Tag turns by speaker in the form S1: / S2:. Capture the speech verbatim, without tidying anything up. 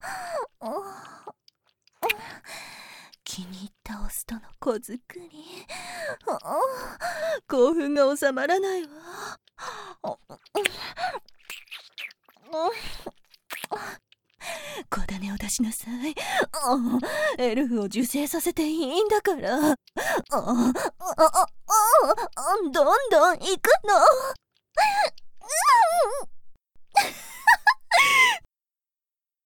S1: 気に入ったオスとの子作り、興奮が収まらないわ。小種を出しなさい。エルフを受精させていいんだから。どんどん行くの。